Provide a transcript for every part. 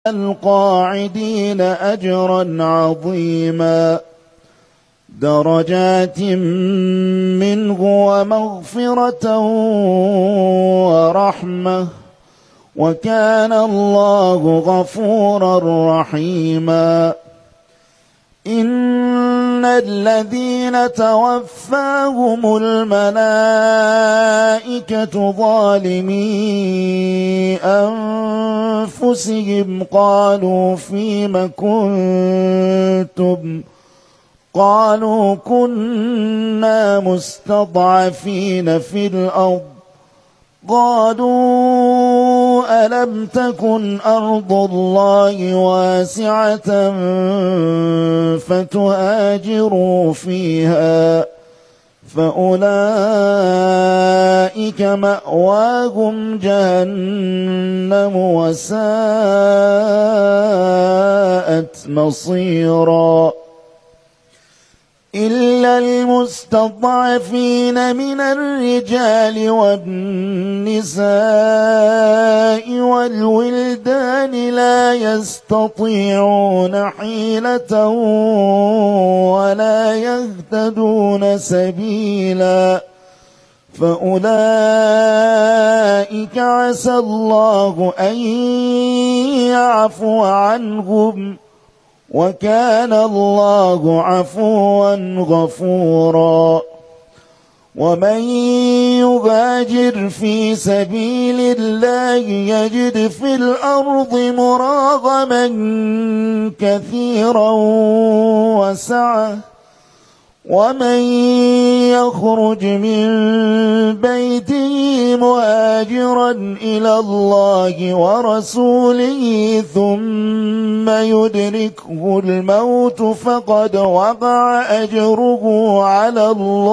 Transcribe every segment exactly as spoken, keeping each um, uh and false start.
القاعدين أجرا عظيما درجات منه ومغفرة ورحمة وكان الله غفورا رحيما. إن الذين توفاهم الملائكة ظالمي أنفسهم قالوا فيم كنتم قالوا كنا مستضعفين في الأرض قالوا ألم تكن أرض الله واسعة فتهاجروا فيها فأولئك مأواهم جهنم وساءت مصيرا. إلا المستضعفين من الرجال والنساء والولدان لا يستطيعون حيلة ولا يهتدون سبيلا فأولئك عسى الله أن يعفو عنهم وكان الله عفوا غفورا. ومن يهاجر في سبيل الله يجد في الأرض مراغما كثيرا وسعة ومن يخرج من بيته مهاجرا إلى الله ورسوله ثم يدركه الموت فقد وقع أجره على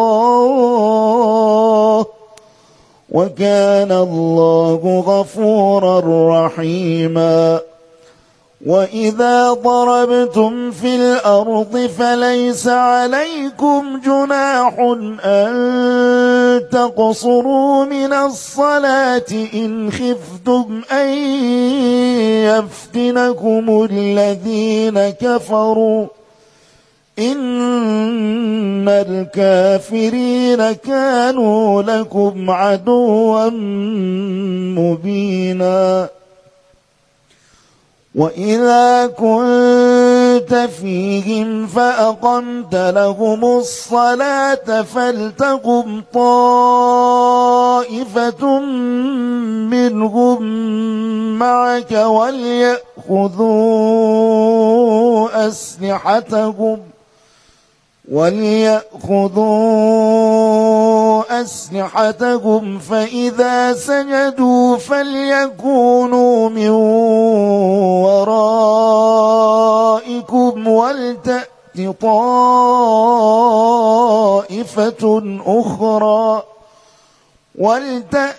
الله وكان الله غفورا رحيما. وإذا ضربتم في الأرض فليس عليكم جناح أن تقصروا من الصلاة إن خفتم أن يفتنكم الذين كفروا إن الكافرين كانوا لكم عدوا مبينا. وإذا كنت فيهم فأقمت لهم الصلاة فلتقم طائفة منهم معك وليأخذوا أسلحتهم وليأخذوا أسلحتهم فإذا سجدوا فليكونوا من ورائكم ولتأت طائفة أخرى ولتأت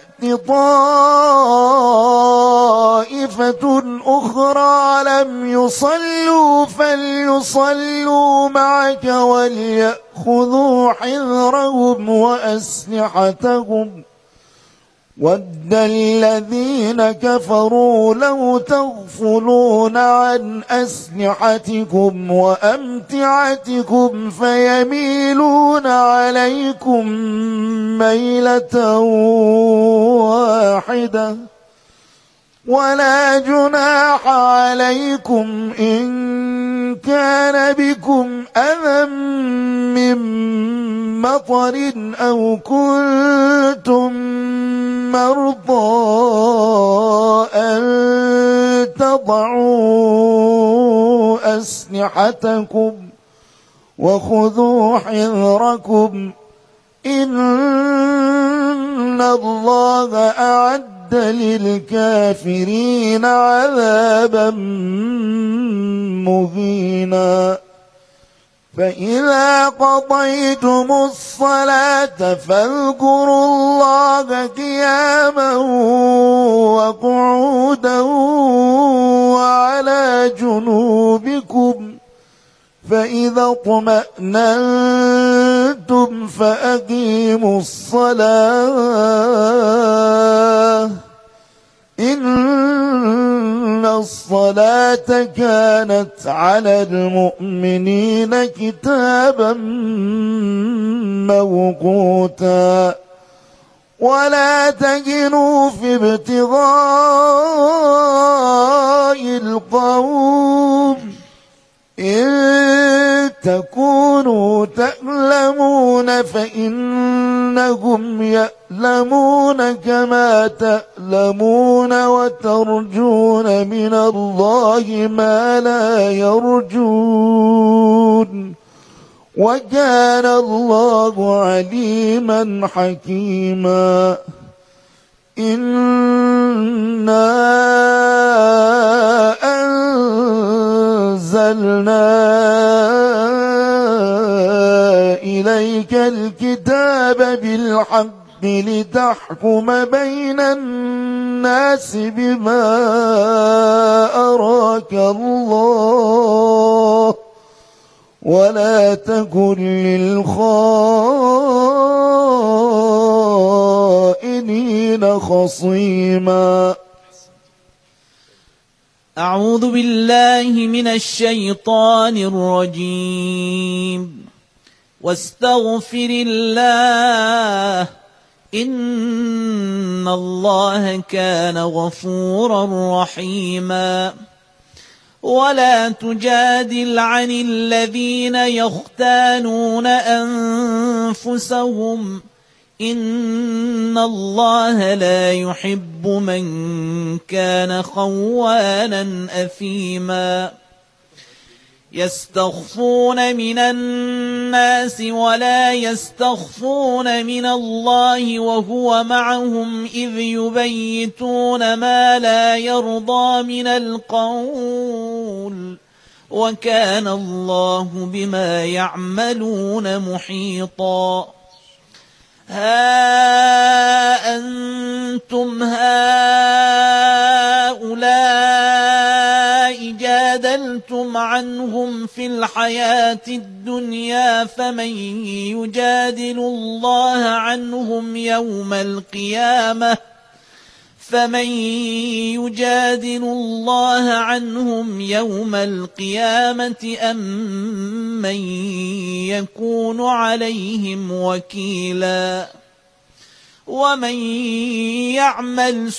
طائفة أخرى لم يصلوا فليصلوا معك وليأخذوا حذرهم وأسلحتهم ود الذين كفروا لو تغفلون عن أسلحتكم وأمتعتكم فيميلون عليكم ميلة واحدة ولا جناح عليكم إن كان بكم أذى من مطر أو كنتم مرضى أن تضعوا أسلحتكم وخذوا حذركم إن الله أعد للكافرين عذابا مهينا. فإذا قضيتم الصلاة فاذكروا الله قياما وقعودا وعلى جنوبكم فإذا اطمأننتم فأقيموا الصلاة إن الصلاة كانت على المؤمنين كتابا موقوتا ولا تهنوا في ابتغاء القوم إن تكونوا تألمون فإنهم يألمون كما تألمون وترجون من الله ما لا يرجون وكان الله عليما حكيما إنا أنزلنا إليك الكتاب بالحق لتحكم بين الناس بما أراك الله ولا تكن للخائنين خصيما. أعوذ بالله من الشيطان الرجيم. واستغفر الله إن الله كان غفورا رحيما. ولا تجادل عن الذين يختانون أنفسهم إن الله لا يحب من كان خوانا أثيما. يستخفون من الناس ولا يستخفون من الله وهو معهم إذ يبيتون ما لا يرضى من القول وكان الله بما يعملون محيطا. ها أنتم هؤلاء جادلتم عنهم في الحياة الدنيا فمن يجادل الله عنهم يوم القيامة فمن يجادل الله عنهم يوم القيامة أم من يكون عليهم وكيلا. ومن يعمل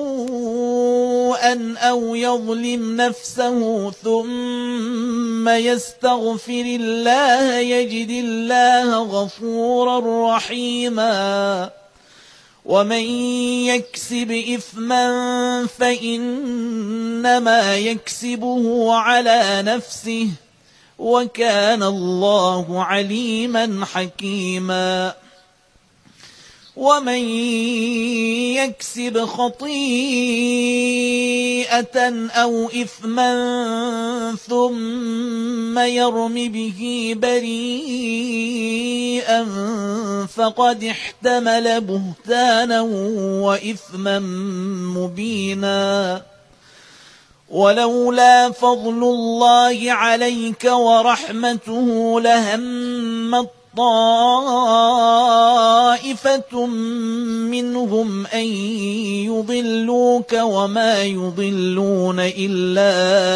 سوءا أو يظلم نفسه ثم يستغفر الله يجد الله غفورا رحيما. ومن يكسب إثما فإنما يكسبه على نفسه وكان الله عليما حكيما. ومن يكسب خطيئة أو إثما ثم يرم به بريئا فقد احتمل بهتانا وإثما مبينا. ولولا فضل الله عليك ورحمته لهمت طائفة منهم أن يضلوك وما يضلون إلا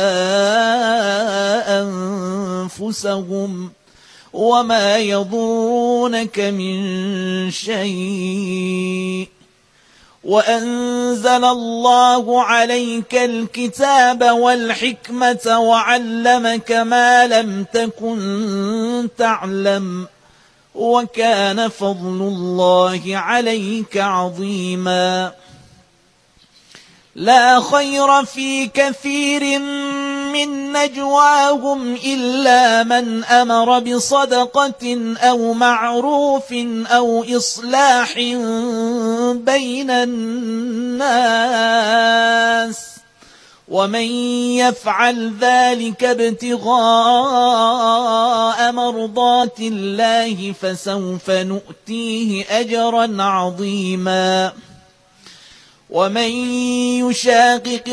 أنفسهم وما يضرونك من شيء. وأنزل الله عليك الكتاب والحكمة وعلمك ما لم تكن تعلم وكان فضل الله عليك عظيما. لا خير في كثير من نجواهم إلا من أمر بصدقة أو معروف أو إصلاح بين الناس ومن يفعل ذلك ابتغاء مرضات الله فسوف نؤتيه أجرا عظيما. ومن يشاقق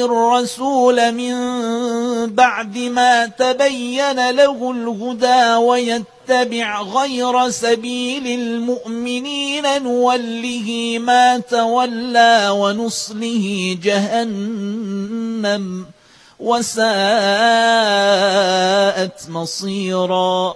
الرسول من بعد ما تبين له الهدى ويتبع يتبع غير سبيل المؤمنين نوله ما تولى ونصله جهنم وساءت مصيرا.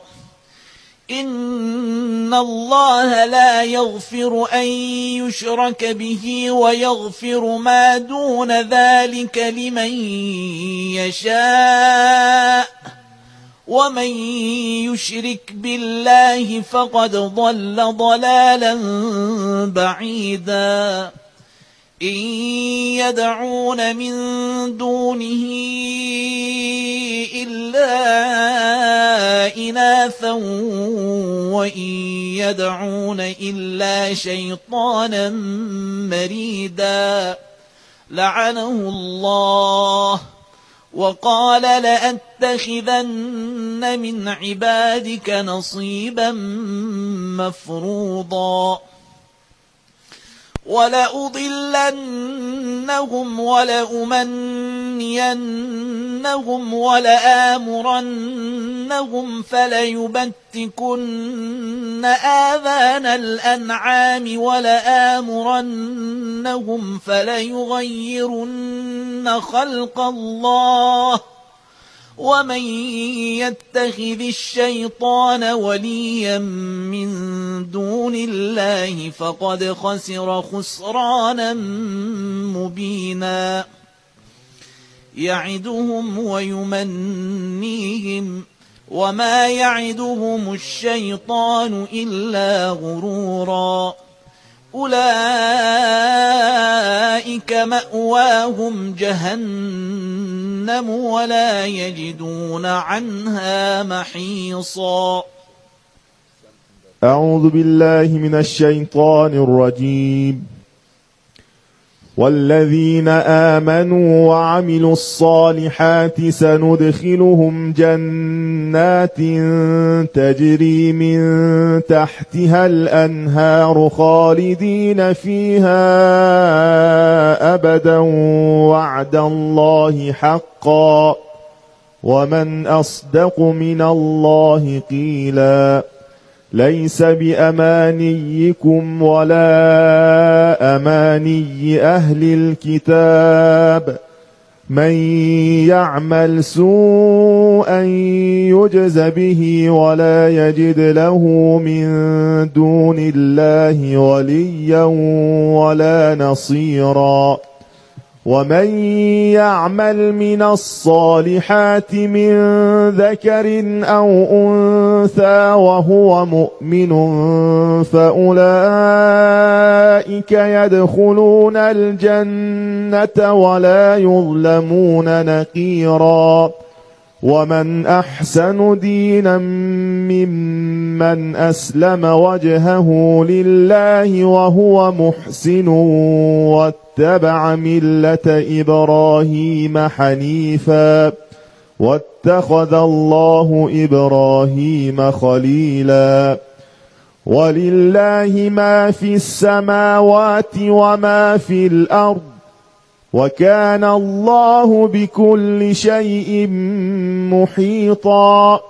إن الله لا يغفر أن يشرك به ويغفر ما دون ذلك لمن يشاء، ومن يشرك بالله فقد ضل ضلالا بعيدا. إن يدعون من دونه إلا إناثا وإن يدعون إلا شيطانا مريدا لعنه الله وقال لأتخذن من عبادك نصيبا مفروضا ولأضلنهم ولأمنينهم ولآمرنهم فليبتكن آذان الأنعام ولآمرنهم فليغيرن خلق الله ومن يتخذ الشيطان وليا من دون الله فقد خسر خسرانا مبينا. يعدهم ويمنيهم وما يعدهم الشيطان إلا غرورا. أولئك مأواهم جهنم ولا يجدون عنها محيصا. أعوذ بالله من الشيطان الرجيم. والذين آمنوا وعملوا الصالحات سندخلهم جنات تجري من تحتها الأنهار خالدين فيها أبدا وعد الله حقا ومن أصدق من الله قيلا. ليس بأمانيكم ولا أماني أهل الكتاب من يعمل سوءا يجز به ولا يجد له من دون الله وليا ولا نصيرا. ومن يعمل من الصالحات من ذكر أو أنثى وهو مؤمن فأولئك يدخلون الجنة ولا يظلمون نقيرا. ومن أحسن دينا ممن أسلم وجهه لله وهو محسن واتبع ملة إبراهيم حنيفا واتخذ الله إبراهيم خليلا. ولله ما في السماوات وما في الأرض وكان الله بكل شيء محيطا.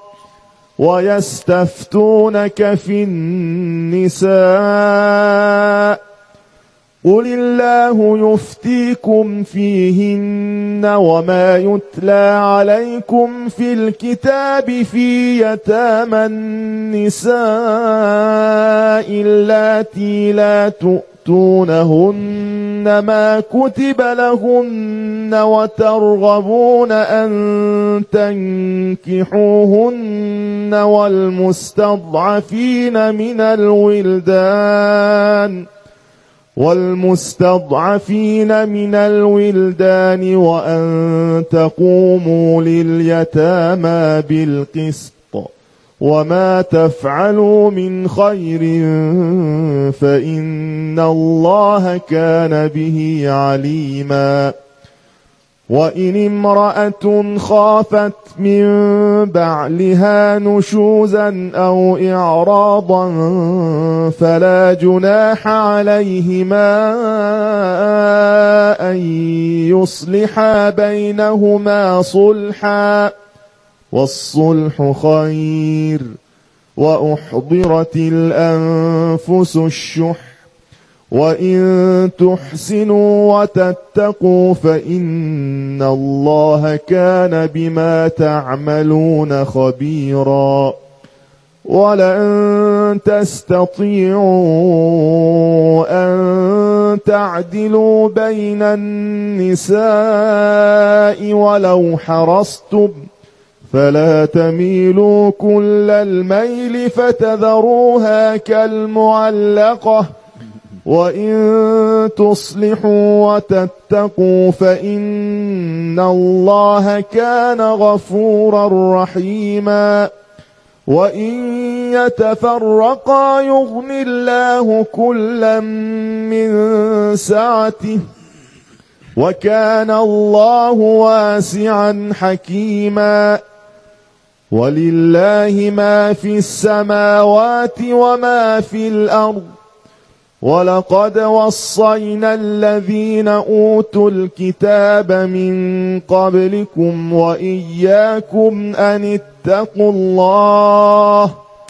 ويستفتونك في النساء قل الله يفتيكم فيهن وما يتلى عليكم في الكتاب في يتامى النساء اللاتي لا تؤتونهن ما كتب لهن وترغبون أن تنكحوهن والمستضعفين من الولدان والمستضعفين من الولدان وأن تقوموا لليتامى بالقسط وما تفعلوا من خير فإن الله كان به عليما. وإن امرأة خافت من بعلها نشوزا أو إعراضا فلا جناح عليهما أن يصلحا بينهما صلحا والصلح خير وأحضرت الأنفس الشح وإن تحسنوا وتتقوا فإن الله كان بما تعملون خبيرا ولن تستطيعوا أن تعدلوا بين النساء ولو حرصتم فلا تميلوا كل الميل فتذروها كالمعلقة وإن تصلحوا وتتقوا فإن الله كان غفورا رحيما وإن يتفرقا يغن الله كلا من سعته وكان الله واسعا حكيما ولله ما في السماوات وما في الأرض ولقد وصينا الذين أوتوا الكتاب من قبلكم وإياكم أن اتقوا الله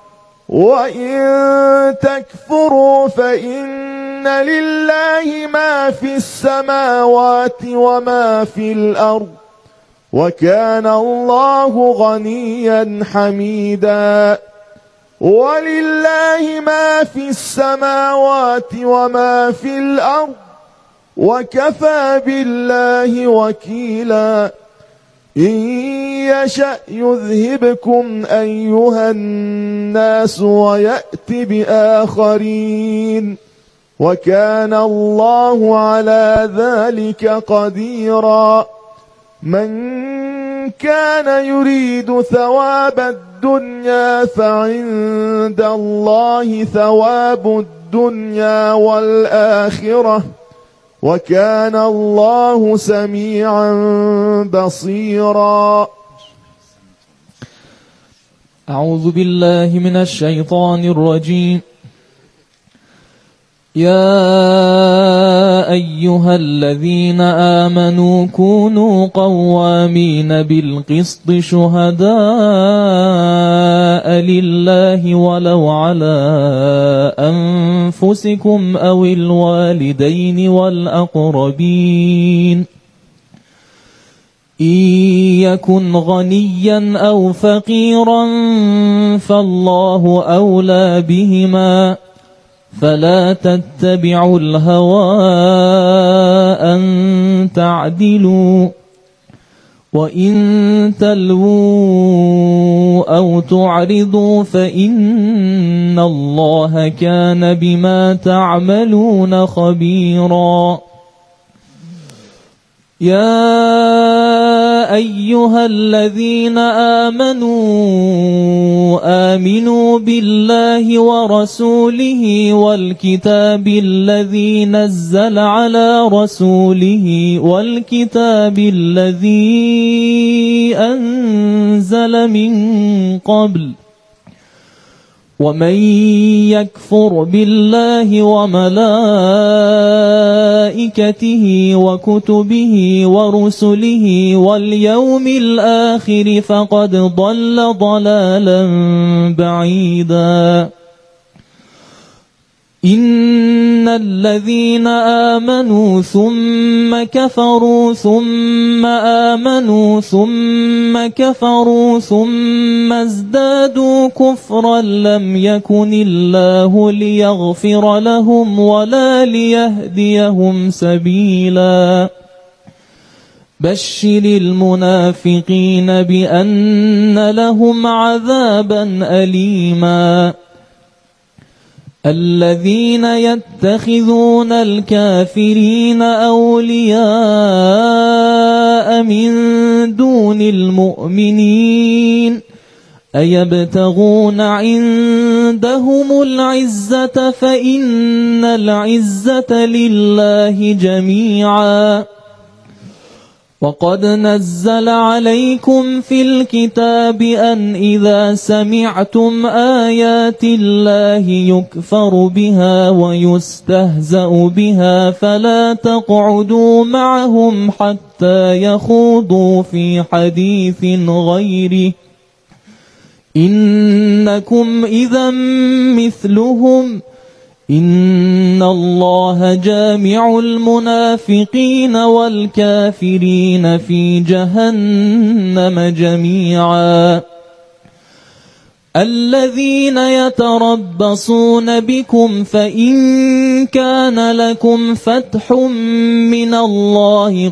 وإن تكفروا فإن لله ما في السماوات وما في الأرض وكان الله غنيا حميدا ولله ما في السماوات وما في الأرض وكفى بالله وكيلا إن يشأ يذهبكم أيها الناس ويأت بآخرين وكان الله على ذلك قديرا من كان يريد ثواب الدنيا فعند الله ثواب الدنيا والآخرة وكان الله سميعا بصيرا. أعوذ بالله من الشيطان الرجيم. يا أيها الذين آمنوا كونوا قوامين بالقسط شهداء لله ولو على أنفسكم أو الوالدين والأقربين إن يكن غنيا أو فقيرا فالله أولى بهما فلا تتبعوا الهوى أن تعدلوا وإن تلووا أو تعرضوا فإن الله كان بما تعملون خبيرا. يا أيها الذين آمنوا آمنوا بالله ورسوله والكتاب الذي نزل على رسوله والكتاب الذي أنزل من قبل ومن يكفر بالله وملائكته وكتبه ورسله واليوم الآخر فقد ضل ضلالا بعيدا. إن الذين آمنوا ثم كفروا ثم آمنوا ثم كفروا ثم ازدادوا كفرا لم يكن الله ليغفر لهم ولا ليهديهم سبيلا. بشر المنافقين بأن لهم عذابا أليما. الذين يتخذون الكافرين أولياء من دون المؤمنين أيبتغون عندهم العزة فإن العزة لله جميعا. وقد نزل عليكم في الكتاب أن إذا سمعتم آيات الله يكفر بها ويستهزأ بها فلا تقعدوا معهم حتى يخوضوا في حديث غيره إنكم إذا مثلهم إن الله جامع المنافقين والكافرين في جهنم جميعا الذين يتربصون بكم فإن كان لكم فتح من الله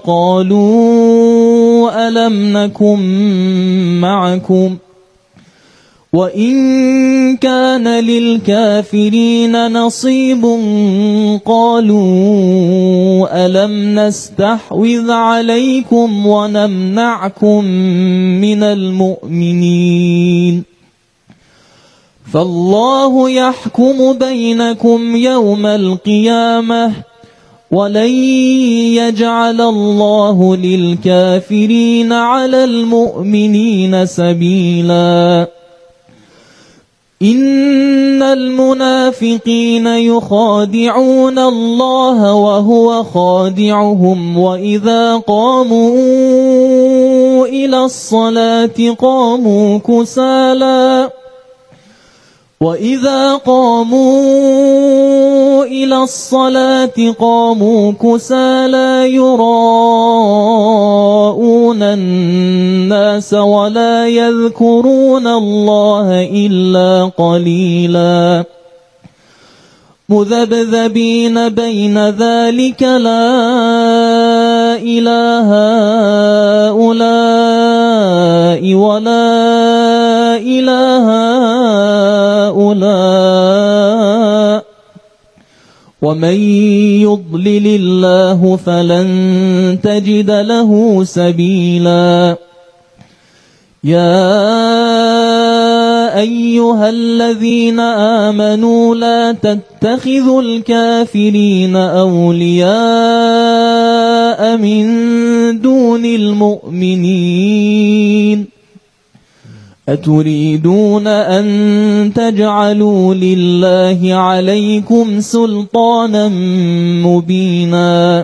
قالوا ألم نكن معكم وإن كان للكافرين نصيب قالوا ألم نستحوذ عليكم ونمنعكم من المؤمنين فالله يحكم بينكم يوم القيامة ولن يجعل الله للكافرين على المؤمنين سبيلا إن المنافقين يخادعون الله وهو خادعهم وإذا قاموا إلى الصلاة قاموا كسالى وإذا قاموا إلى الصلاة قاموا كسالى يراءون الناس ولا يذكرون الله إلا قليلا مذبذبين بين ذلك لا إله هؤلاء ولا إله هؤلاء ومن يضلل الله فلن تجد له سبيلا يا أيها الذين آمنوا لا تتخذوا الكافرين أولياء من دون المؤمنين أتريدون أن تجعلوا لله عليكم سلطانا مبينا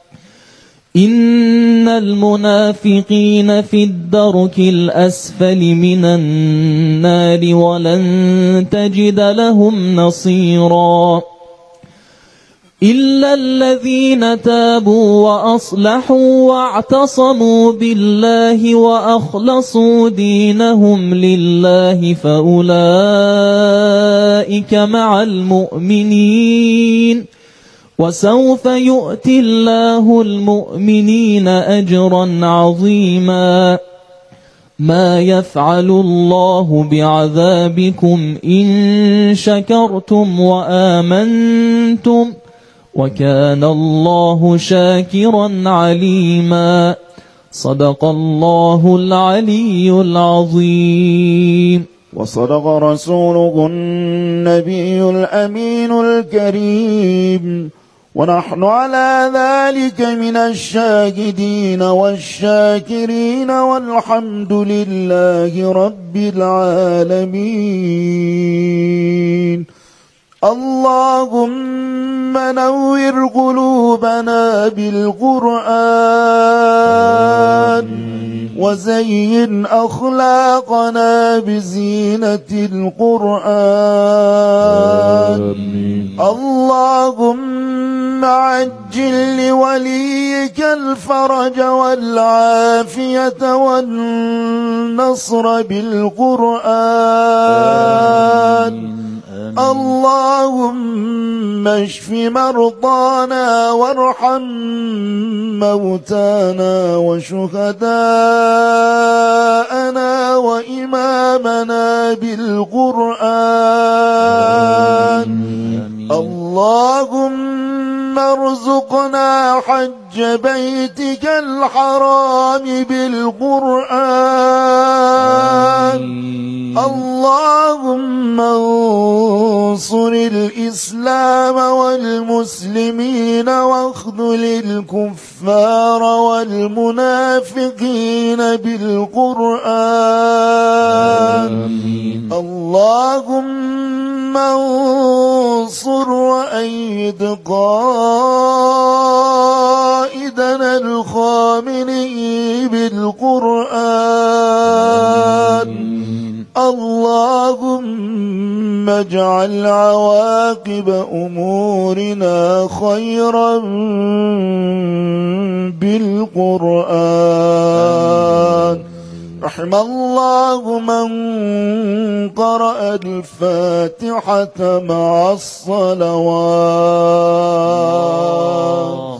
إن المنافقين في الدرك الأسفل من النار ولن تجد لهم نصيرا إلا الذين تابوا وأصلحوا واعتصموا بالله وأخلصوا دينهم لله فأولئك مع المؤمنين وسوف يؤتي الله المؤمنين أجرا عظيما ما يفعل الله بعذابكم إن شكرتم وآمنتم وكان الله شاكرا عليما صدق الله العلي العظيم وصدق رسوله النبي الأمين الكريم ونحن على ذلك من الشاهدين والشاكرين والحمد لله رب العالمين اللهم نور قلوبنا بالقرآن وزين أخلاقنا بزينة القرآن اللهم عجل لوليك الفرج والعافية والنصر بالقرآن اللهم اشف مرضانا وارحم موتانا وشهداءنا وإمامنا بالقرآن اللهم ارزقنا حج بيتك الحرام بالقرآن اللهم انصر الإسلام والمسلمين واخذل الكفار والمنافقين بالقرآن اللهم انصر وأيد قائدنا الخامنئي بالقرآن الله اللهم اجعل عواقب أمورنا خيرا بالقرآن. رحم الله من قرأ الفاتحة مع الصلوات.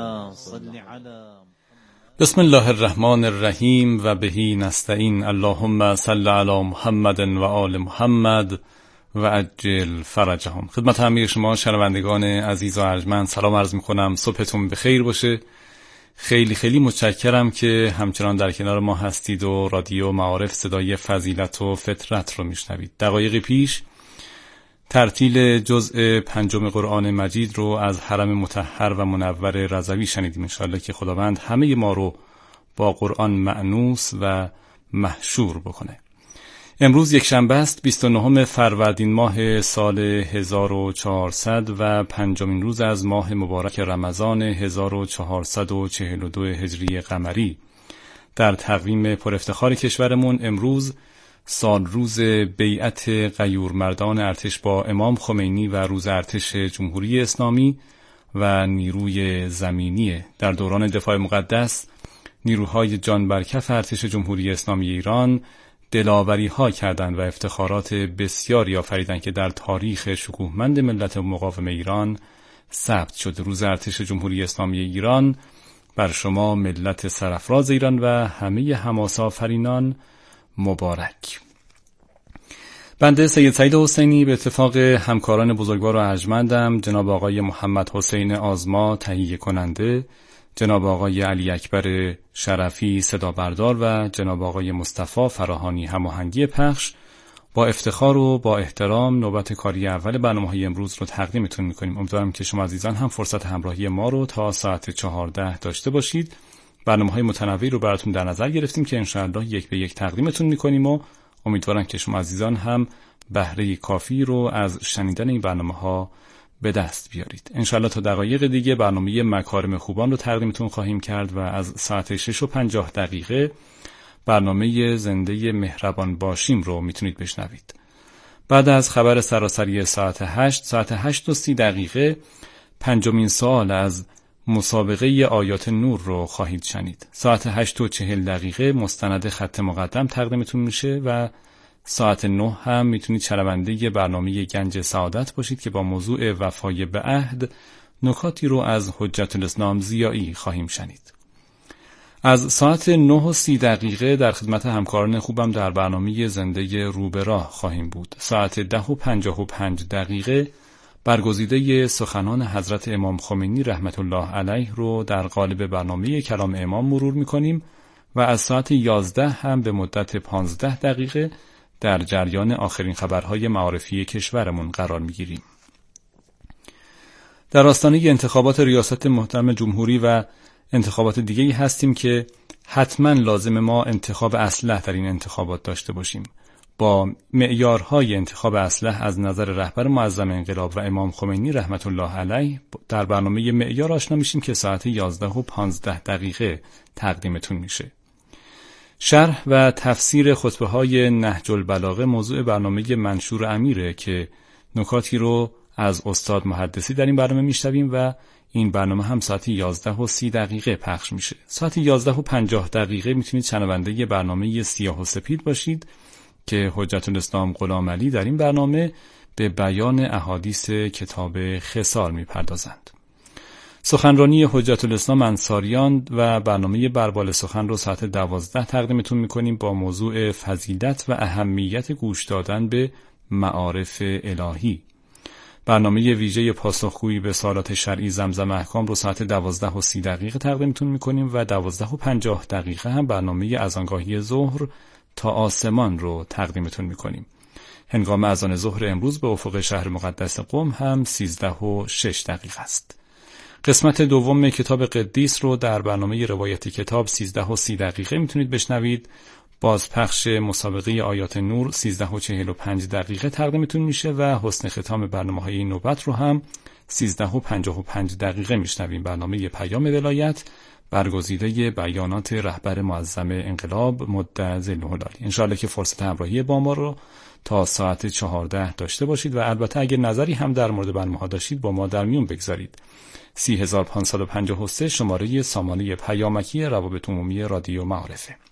بسم الله الرحمن الرحیم و بهی نستعین. اللهم صل علی محمد و آل محمد و عجل فرجهم. خدمت همه شما شنوندگان عزیز و ارجمند سلام عرض میکنم. صبحتون بخیر باشه. خیلی خیلی متشکرم که همچنان در کنار ما هستید و رادیو معارف صدای فضیلت و فطرت رو میشنوید. دقایق پیش ترتیل جزء پنجم قرآن مجید رو از حرم مطهر و منور رضوی شنیدیم. انشاءالله که خداوند همه ما رو با قرآن مأنوس و محشور بکنه. امروز یک شنبه است، بیست و نهم فروردین ماه سال هزار و چهارصد و پنجمین روز از ماه مبارک رمضان هزار و چهارصد و چهل و دو هجری قمری. در تقویم پر افتخار کشورمون امروز سال روز بیعت غیورمردان ارتش با امام خمینی و روز ارتش جمهوری اسلامی و نیروی زمینی. در دوران دفاع مقدس نیروهای جان برکف ارتش جمهوری اسلامی ایران دلاوری ها کردند و افتخارات بسیاری آفریدند که در تاریخ شکوهمند ملت مقاوم ایران ثبت شد. روز ارتش جمهوری اسلامی ایران بر شما ملت سرفراز ایران و همه حماس آفرینان مبارک. بنده سید سعید حسینی به اتفاق همکاران بزرگوار و ارجمندم جناب آقای محمد حسین آزما تهیه کننده، جناب آقای علی اکبر شرفی صدا بردار و جناب آقای مصطفی فراهانی هماهنگی پخش، با افتخار و با احترام نوبت کاری اول برنامه‌های امروز رو تقدیمتون می‌کنیم. امیدوارم که شما عزیزان هم فرصت همراهی ما رو تا ساعت چهارده داشته باشید. برنامه‌های متنوعی رو براتون در نظر گرفتیم که انشاءالله یک به یک تقدیمتون می‌کنیم و امیدوارم که شما عزیزان هم بهره کافی رو از شنیدن این برنامه‌ها به دست بیارید. انشاءالله تا دقایق دیگه برنامه مکارم خوبان رو تقدیمتون خواهیم کرد و از ساعت شش و پنجاه دقیقه برنامه زنده مهربان باشیم رو میتونید بشنوید. بعد از خبر سراسری ساعت هشت، ساعت هشت و سی دقیقه پنجمین سوال از مسابقه آیات نور رو خواهید شنید. ساعت هشت و چهل دقیقه مستند خط مقدم تقدیمتون میشه و ساعت نه هم میتونید شنونده برنامه گنج سعادت باشید که با موضوع وفای به عهد نکاتی رو از حجت الاسلام ضیایی خواهیم شنید. از ساعت نه و سی دقیقه در خدمت همکاران خوبم در برنامه زنده رو به راه خواهیم بود. ساعت ده و پنجاه و پنج دقیقه برگزیده سخنان حضرت امام خمینی رحمت الله علیه رو در قالب برنامه کلام امام مرور میکنیم و از ساعت یازده هم به مدت پانزده دقیقه در جریان آخرین خبرهای معارفی کشورمون قرار میگیریم. در آستانه انتخابات ریاست محترم جمهوری و انتخابات دیگه‌ای هستیم که حتما لازم ما انتخاب اصلح در این انتخابات داشته باشیم. با معیارهای انتخاب اصلح از نظر رهبر معظم انقلاب و امام خمینی رحمت الله علیه در برنامه معیار آشنا میشیم که ساعت یازده و پانزده دقیقه تقدیمتون میشه. شرح و تفسیر خطبه های نهج البلاغه موضوع برنامه منشور امیره که نکاتی رو از استاد محدثی در این برنامه میشنویم و این برنامه هم ساعت یازده و سی دقیقه پخش میشه. ساعت یازده و پنجاه دقیقه میتونید شنونده برنامه سیاه و سپید باشید که حجت الاسلام غلام علی در این برنامه به بیان احادیث کتاب خصال میپردازند. سخنرانی حجت الاسلام انصاریان و برنامه بربال سخن رو ساعت دوازده تقدیمتون میکنیم با موضوع فضیلت و اهمیت گوش دادن به معارف الهی. برنامه ویژه پاسخگویی به سوالات شرعی زمزم احکام رو ساعت دوازده و سی دقیقه تقدیمتون میکنیم و دوازده و پنجاه دقیقه هم برنامه اذانگاهی ظهر تا آسمان رو تقدیمتون میکنیم. هنگام اذان ظهر امروز به افق شهر مقدس قم هم سیزده و شش دقیقه است. قسمت دوم کتاب قدیس رو در برنامه روایت کتاب سیزده و سی دقیقه میتونید بشنوید. بازپخش مسابقه آیات نور سیزده و چهل و پنج دقیقه تقدیمتون میشه و حسن ختام برنامه‌های این نوبت رو هم سیزده و پنجاه و پنج دقیقه میشنویم. برنامه پیام ولایت برگزیده بیانات رهبر معظم انقلاب مد ظله العالی. انشاءالله که فرصت همراهی با ما رو تا ساعت چهارده داشته باشید و البته اگر نظری هم در مورد برنامه ها داشتید با ما در میون بگذارید. سی هزار و پانصد و پنجاه و سه شماره سامانه پیامکی روابط عمومی رادیو معارفه.